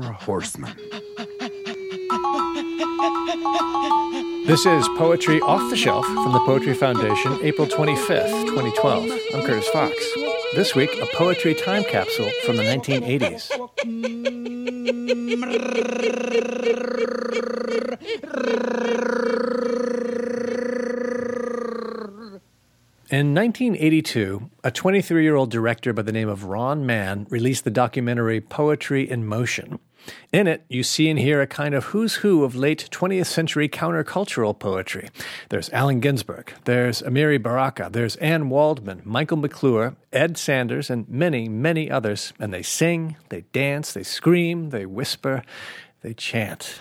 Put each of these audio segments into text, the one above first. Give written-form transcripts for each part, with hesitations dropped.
horsemen. This is Poetry Off the Shelf from the Poetry Foundation, April 25th, 2012. I'm Curtis Fox. This week, a poetry time capsule from the 1980s. In 1982, a 23-year-old director by the name of Ron Mann released the documentary Poetry in Motion. In it, you see and hear a kind of who's who of late 20th century countercultural poetry. There's Allen Ginsberg, there's Amiri Baraka, there's Anne Waldman, Michael McClure, Ed Sanders, and many, many others. And they sing, they dance, they scream, they whisper, they chant.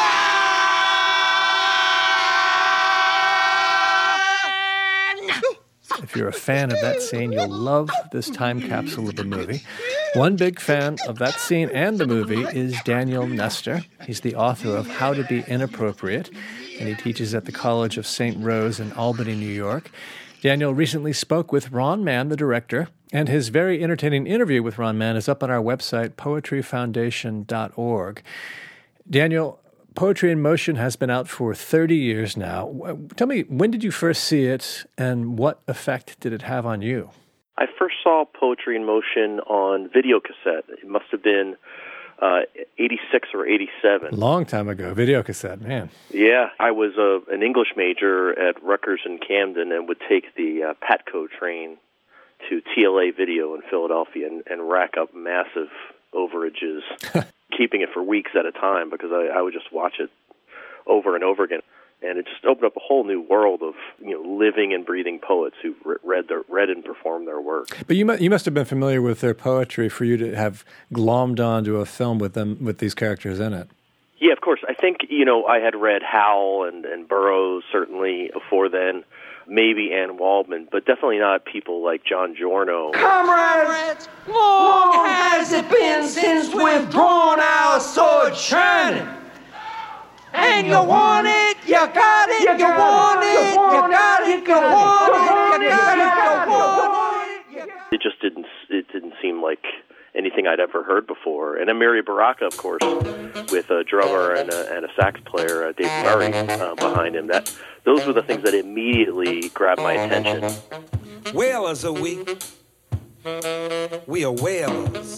If you're a fan of that scene, you'll love this time capsule of the movie. One big fan of that scene and the movie is Daniel Nestor. He's the author of How to Be Inappropriate, and he teaches at the College of St. Rose in Albany, New York. Daniel recently spoke with Ron Mann, the director, and his very entertaining interview with Ron Mann is up on our website, poetryfoundation.org. Daniel, Poetry in Motion has been out for 30 years now. Tell me, when did you first see it, and what effect did it have on you? I first saw Poetry in Motion on video cassette. It must have been 86 or 87. Long time ago, video cassette, man. Yeah, I was an English major at Rutgers in Camden and would take the Patco train to TLA Video in Philadelphia and rack up massive overages, keeping it for weeks at a time because I would just watch it over and over again. And it just opened up a whole new world of living and breathing poets who read and performed their work. But you must have been familiar with their poetry for you to have glommed onto a film with them with these characters in it. Yeah, of course. I think I had read Howell and Burroughs certainly before then, maybe Anne Waldman, but definitely not people like John Giorno. Comrades, long has it been since we've drawn our sword shining. And you want it, you got it, you want it, you got it, you want it, you got it, you want it. It just didn't seem like anything I'd ever heard before. And Amiri Baraka, of course, with a drummer and a sax player, Dave Murray, behind him. Those were the things that immediately grabbed my attention. Whalers are we. We are whalers.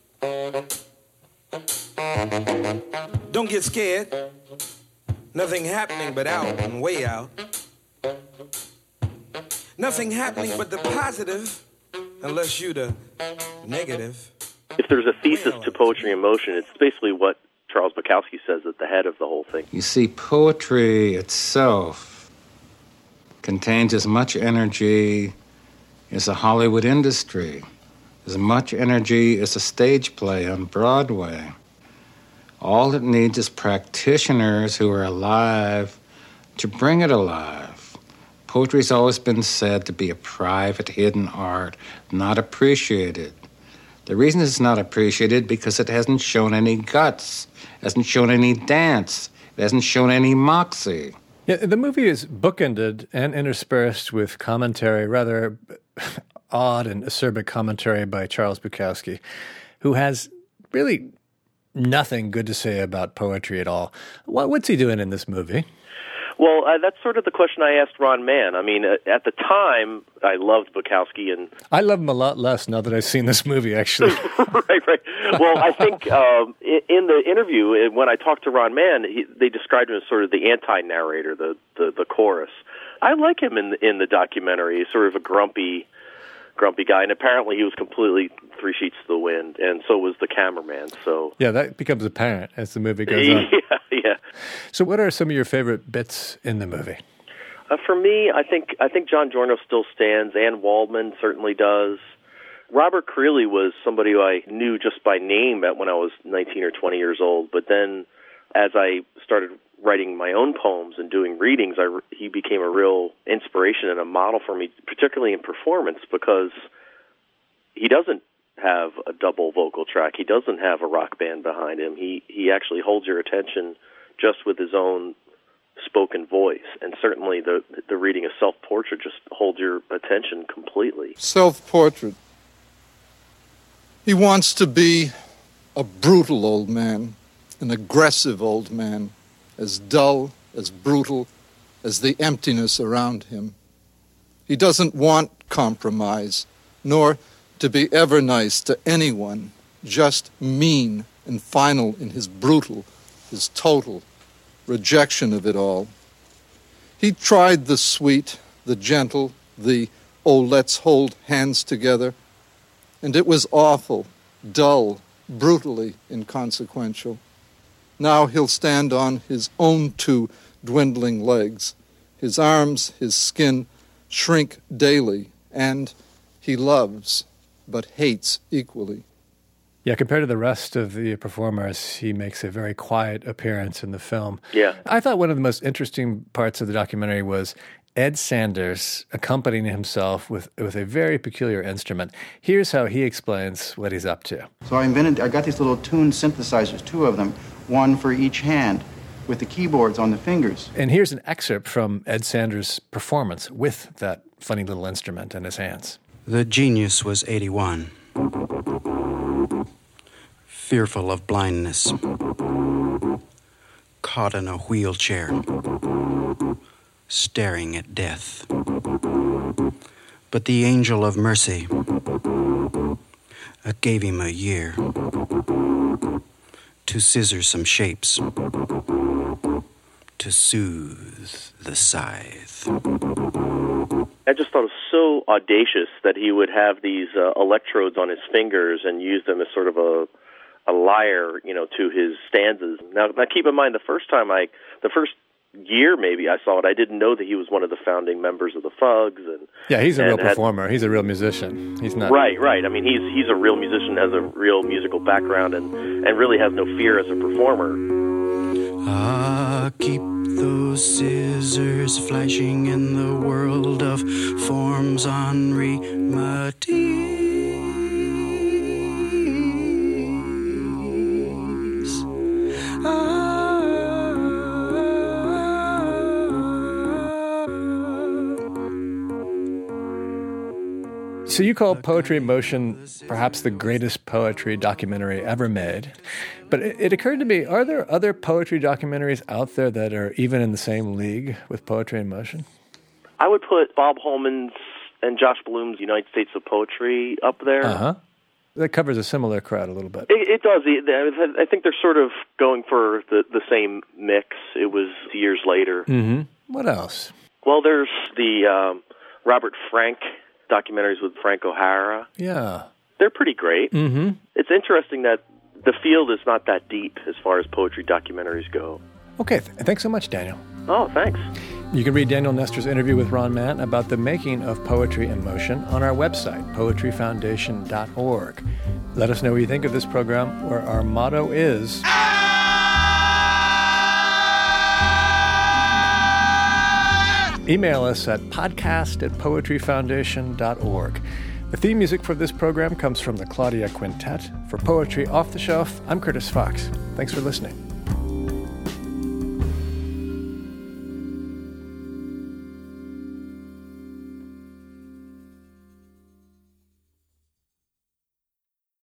Don't get scared. Nothing happening but out and way out. Nothing happening but the positive, unless you the negative. If there's a thesis to Poetry in Motion, it's basically what Charles Bukowski says at the head of the whole thing. You see, poetry itself contains as much energy as a Hollywood industry, as much energy as a stage play on Broadway. All it needs is practitioners who are alive to bring it alive. Poetry's always been said to be a private, hidden art, not appreciated. The reason it's not appreciated because it hasn't shown any guts, hasn't shown any dance, it hasn't shown any moxie. Yeah, the movie is bookended and interspersed with commentary, rather odd and acerbic commentary by Charles Bukowski, who has really nothing good to say about poetry at all. What's he doing in this movie? Well, that's sort of the question I asked Ron Mann. I mean, at the time, I loved Bukowski, and I love him a lot less now that I've seen this movie, actually. Right. Well, I think in the interview, when I talked to Ron Mann, they described him as sort of the anti-narrator, the chorus. I like him in the documentary. He's sort of a grumpy guy, and apparently he was completely three sheets to the wind, and so was the cameraman. So yeah, that becomes apparent as the movie goes on. Yeah. So what are some of your favorite bits in the movie? For me, I think John Giorno still stands. Anne Waldman certainly does. Robert Creeley was somebody who I knew just by name when I was 19 or 20 years old, but then as I started writing my own poems and doing readings, he became a real inspiration and a model for me, particularly in performance, because he doesn't have a double vocal track. He doesn't have a rock band behind him. He actually holds your attention just with his own spoken voice. And certainly the reading of Self-Portrait just holds your attention completely. Self-Portrait. He wants to be a brutal old man, an aggressive old man, as dull, as brutal as the emptiness around him. He doesn't want compromise, nor to be ever nice to anyone, just mean and final in his brutal, his total rejection of it all. He tried the sweet, the gentle, the, oh, let's hold hands together, and it was awful, dull, brutally inconsequential. Now he'll stand on his own two dwindling legs. His arms, his skin shrink daily, and he loves, but hates equally. Yeah, compared to the rest of the performers, he makes a very quiet appearance in the film. Yeah. I thought one of the most interesting parts of the documentary was Ed Sanders accompanying himself with a very peculiar instrument. Here's how he explains what he's up to. So I got these little tune synthesizers, 2 of them, one for each hand, with the keyboards on the fingers. And here's an excerpt from Ed Sanders' performance with that funny little instrument in his hands. The genius was 81. Fearful of blindness. Caught in a wheelchair. Staring at death. But the angel of mercy gave him a year to scissor some shapes, to soothe the scythe. I just thought it was so audacious that he would have these electrodes on his fingers and use them as sort of a lyre, to his stanzas. Now keep in mind, the first year maybe I saw it, I didn't know that he was one of the founding members of the Fugs. Yeah, he's a real performer. He's a real musician. He's not... Right. I mean, he's a real musician, has a real musical background, and really has no fear as a performer. Keep those scissors flashing in the world of forms, Henri Matisse. So you call Poetry in Motion perhaps the greatest poetry documentary ever made. But it occurred to me, are there other poetry documentaries out there that are even in the same league with Poetry in Motion? I would put Bob Holman's and Josh Bloom's United States of Poetry up there. Uh-huh. That covers a similar crowd a little bit. It does. I think they're sort of going for the same mix. It was years later. Mm-hmm. What else? Well, there's the Robert Frank documentaries with Frank O'Hara. Yeah. They're pretty great. Mm-hmm. It's interesting that the field is not that deep as far as poetry documentaries go. Okay. Thanks so much, Daniel. Oh, thanks. You can read Daniel Nestor's interview with Ron Mann about the making of Poetry in Motion on our website, poetryfoundation.org. Let us know what you think of this program, where our motto is... Email us at podcast@poetryfoundation.org. The theme music for this program comes from the Claudia Quintet. For Poetry Off the Shelf, I'm Curtis Fox. Thanks for listening.